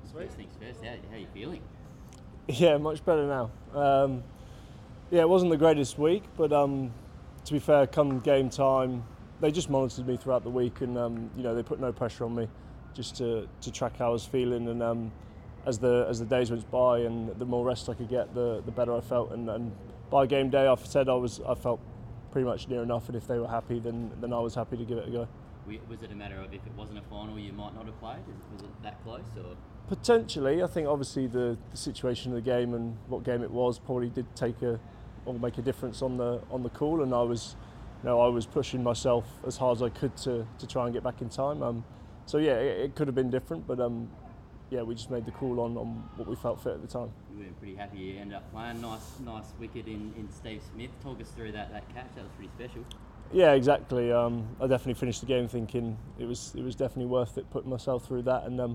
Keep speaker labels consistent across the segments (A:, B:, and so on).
A: First things first, how are you feeling?
B: Yeah, much better now. Yeah, it wasn't the greatest week, but to be fair, come game time, they just monitored me throughout the week, and they put no pressure on me, just to track how I was feeling. And as the days went by, and the more rest I could get, the better I felt. And by game day, I said I felt pretty much near enough, and if they were happy, then I was happy to give it a go.
A: Was it a matter of if it wasn't a final, you might not have played? Was it that close, or?
B: Potentially, I think obviously the situation of the game and what game it was probably did make a difference on the call, and I was pushing myself as hard as I could to try and get back in time. So yeah, it could have been different, but yeah, we just made the call on what we felt fit at the time.
A: You were pretty happy you ended up playing. Nice wicket in Steve Smith. Talk us through that catch. That was pretty special.
B: Yeah, exactly. I definitely finished the game thinking it was definitely worth it, putting myself through that. And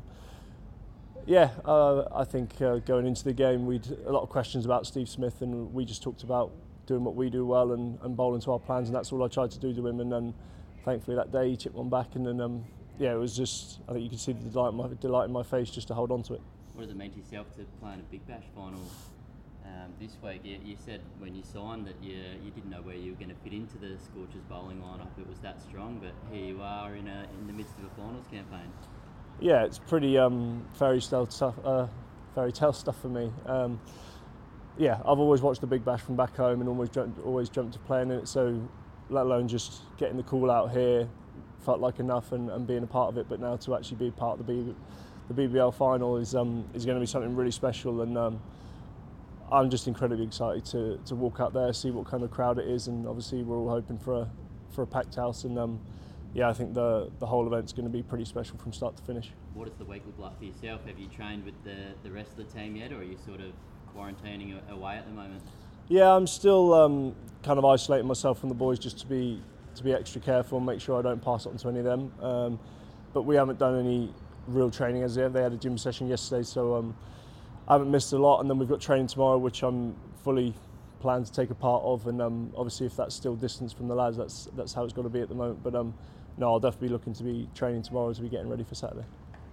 B: I think going into the game, we'd a lot of questions about Steve Smith, and we just talked about doing what we do well and bowling to our plans, and that's all I tried to do to him. And then thankfully that day he chipped one back, and then it was just, I think you could see the delight in my face just to hold on to it.
A: What does it mean to yourself to play in a Big Bash final this week? You said when you signed that you didn't know where you were going to fit into the Scorchers bowling lineup. It was that strong, but here you are in the midst of a finals campaign.
B: Yeah, it's pretty fairy tale stuff for me. I've always watched the Big Bash from back home and always dreamt of playing in it. So, let alone just getting the call out here, felt like enough and being a part of it. But now to actually be part of the BBL final is going to be something really special, and I'm just incredibly excited to walk out there, see what kind of crowd it is, and obviously we're all hoping for a packed house, and I think the whole event's going to be pretty special from start to finish.
A: What does the week look like for yourself? Have you trained with the rest of the team yet, or are you sort of quarantining away at the moment?
B: Yeah, I'm still kind of isolating myself from the boys just to be extra careful and make sure I don't pass it on to any of them. But we haven't done any real training as yet. They had a gym session yesterday, so I haven't missed a lot. And then we've got training tomorrow, which I'm fully planned to take a part of. And obviously, if that's still distance from the lads, that's how it's got to be at the moment. But no, I'll definitely be looking to be training tomorrow to be getting ready for Saturday.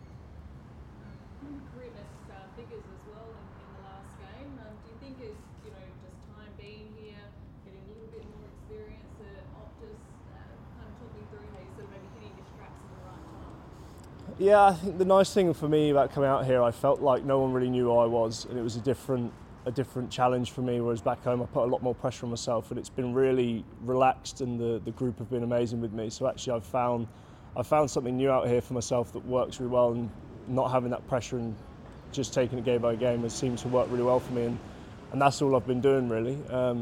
C: Career best figures as well in the last game. Do you think it's just time being here, getting a little bit more experience at Optus? Kind of talk me through how you sort of maybe hitting your straps at the right time.
B: Yeah, I think the nice thing for me about coming out here, I felt like no one really knew who I was, and it was a different challenge for me, whereas back home I put a lot more pressure on myself, and it's been really relaxed, and the group have been amazing with me. So actually I've found something new out here for myself that works really well, and not having that pressure and just taking it game by game has seemed to work really well for me, and that's all I've been doing really.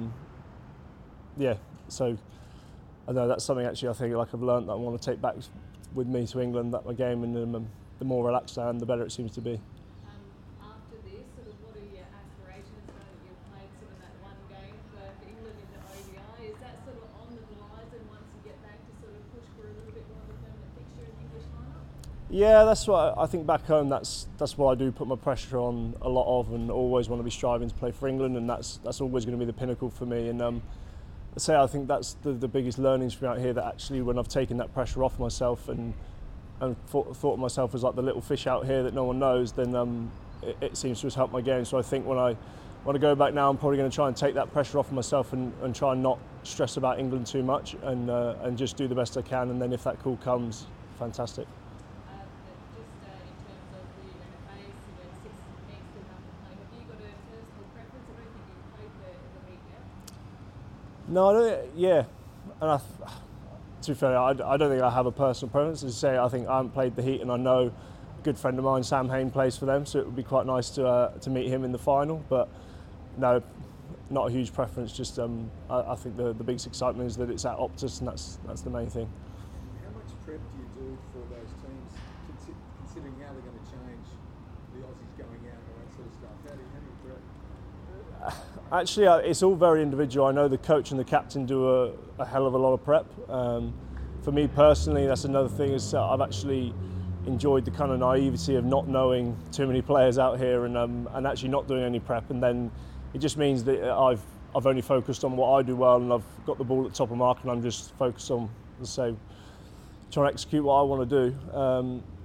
B: So I know that's something actually I think like I've learned that I want to take back with me to England, that my game, and the more relaxed I am, the better it seems to be.
C: After this, sort of what are your aspirations now that you've played sort of that one game for England in the ODI? Is that sort of on the horizon once you get back to sort of push for a little bit more of a permanent fixture in the English lineup?
B: Yeah, that's what I think back home. That's what I do put my pressure on a lot of, and always want to be striving to play for England, and that's always going to be the pinnacle for me. And I think that's the biggest learnings from out here, that actually when I've taken that pressure off myself and thought of myself as like the little fish out here that no one knows, then it seems to have helped my game. So I think when I go back now, I'm probably going to try and take that pressure off myself and try and not stress about England too much, and just do the best I can. And then if that call comes, fantastic.
C: Just in terms of who you're going to face, 6 next to have to play, have you got a personal preference? I don't think you've played the week yet.
B: No, I don't. Yeah, and to be fair, I don't think I have a personal preference. As I say, I think I haven't played the Heat, and I know a good friend of mine, Sam Hain, plays for them, so it would be quite nice to meet him in the final. But no, not a huge preference. Just I think the biggest excitement is that it's at Optus, and that's the main thing.
D: How much prep do you do for those teams, considering how they're going to change, the Aussies going out and all that sort of stuff? How do you prep?
B: Actually, it's all very individual. I know the coach and the captain do a hell of a lot of prep. For me personally, that's another thing, is I've actually enjoyed the kind of naivety of not knowing too many players out here, and actually not doing any prep, and then it just means that I've only focused on what I do well, and I've got the ball at the top of mark, and I'm just focused on, let's say, trying to execute what I want to do.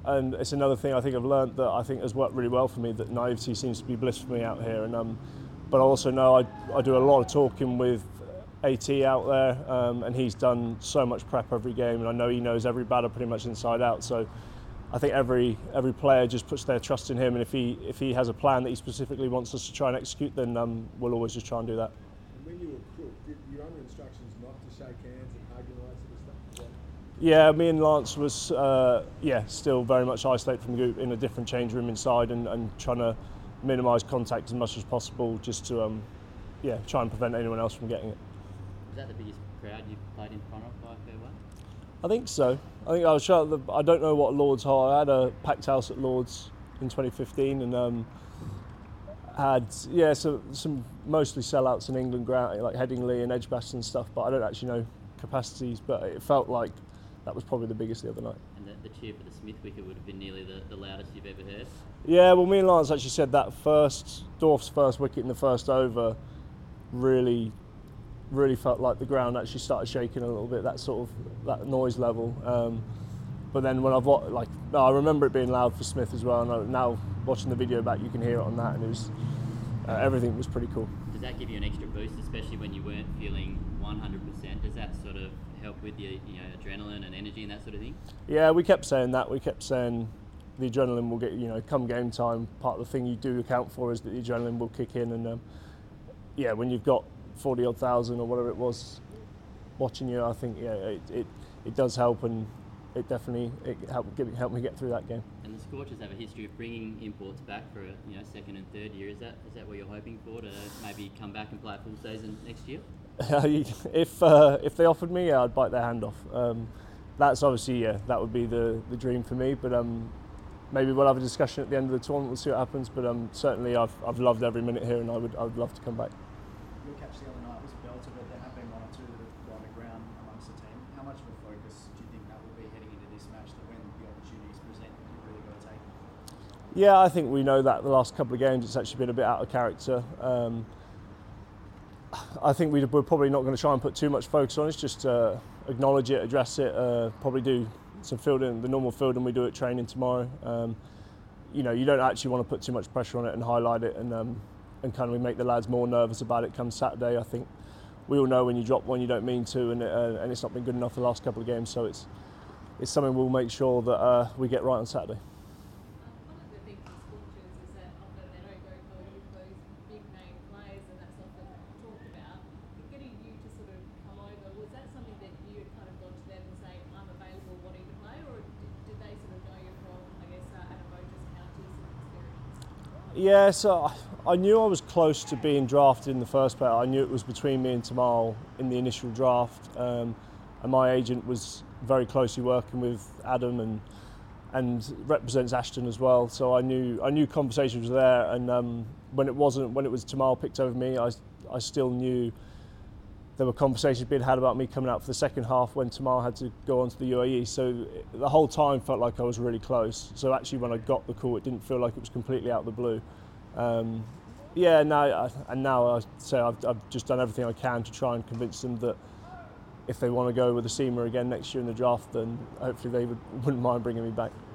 B: and it's another thing I think I've learned that I think has worked really well for me, that naivety seems to be bliss for me out here. And but I also know I do a lot of talking with AT out there, and he's done so much prep every game, and I know he knows every batter pretty much inside out. So I think every player just puts their trust in him, and if he has a plan that he specifically wants us to try and execute, then we'll always just try and do that.
D: And when you were cooked, did you under instructions not to shake hands and hug and all that sort of stuff?
B: Yeah, me and Lance was still very much isolated from the group in a different change room inside, and trying to minimise contact as much as possible, just to try and prevent anyone else from getting it.
A: Was that the biggest crowd you've played in front of by a fair way?
B: I think so. I think I was sure. I don't know what Lords are. I had a packed house at Lords in 2015, and had some mostly sellouts in England ground like Headingley and Edgbaston and stuff. But I don't actually know capacities. But it felt like that was probably the biggest the other night.
A: And the cheer for the Smith wicket would have been nearly the loudest you've ever heard.
B: Yeah, well, me and Lance actually said that Dorf's first wicket in the first over really felt like the ground actually started shaking a little bit, that noise level. But then when I remember it being loud for Smith as well, and now watching the video back, you can hear it on that, and it was everything was pretty cool.
A: Does that give you an extra boost, especially when you weren't feeling 100%? Does that sort of help with your adrenaline and energy and that sort of thing?
B: Yeah, we kept saying that. We kept saying the adrenaline will get, come game time, part of the thing you do account for is that the adrenaline will kick in, and when you've got 40 odd thousand or whatever it was watching you, I think it does help, and it definitely helped me get through that game. And
A: the Scorchers have a history of bringing imports back for second and third year. Is that what you're hoping for, to maybe come back and play a full season next year?
B: If they offered me, I'd bite their hand off. That's obviously that would be the dream for me. But maybe we'll have a discussion at the end of the tournament. We'll see what happens. But certainly I've loved every minute here, and I would love to come back.
E: Your catch the other night was a belter, but there have been one or two that have gone to ground amongst the team. How much of a focus do you think that will be heading into this match, that when the opportunities present, you've really got to take them?
B: Yeah, I think we know that the last couple of games it's actually been a bit out of character. I think we're probably not going to try and put too much focus on it, just acknowledge it, address it, probably do some fielding, the normal fielding we do at training tomorrow. You don't actually want to put too much pressure on it and highlight it, and kind of make the lads more nervous about it come Saturday. I think we all know when you drop one you don't mean to, and it's not been good enough the last couple of games, so it's something we'll make sure that we get right on Saturday.
C: One of the things with Scorchers is that often they don't go for those big name players, and that's often talked about. But getting you to sort of come over, was that something that you had kind of gone to them and say, I'm available, wanting to play, or did they sort of know you from, I guess, Adam Boja's counties and experience?
B: Yeah, so I knew I was close to being drafted in the first place. I knew it was between me and Tamal in the initial draft, and my agent was very closely working with Adam and represents Ashton as well. So I knew conversations were there, and when it was Tamal picked over me, I still knew there were conversations being had about me coming out for the second half when Tamal had to go on to the UAE. So the whole time felt like I was really close. So actually when I got the call, it didn't feel like it was completely out of the blue. Now I say I've just done everything I can to try and convince them that if they want to go with a seamer again next year in the draft, then hopefully they wouldn't mind bringing me back.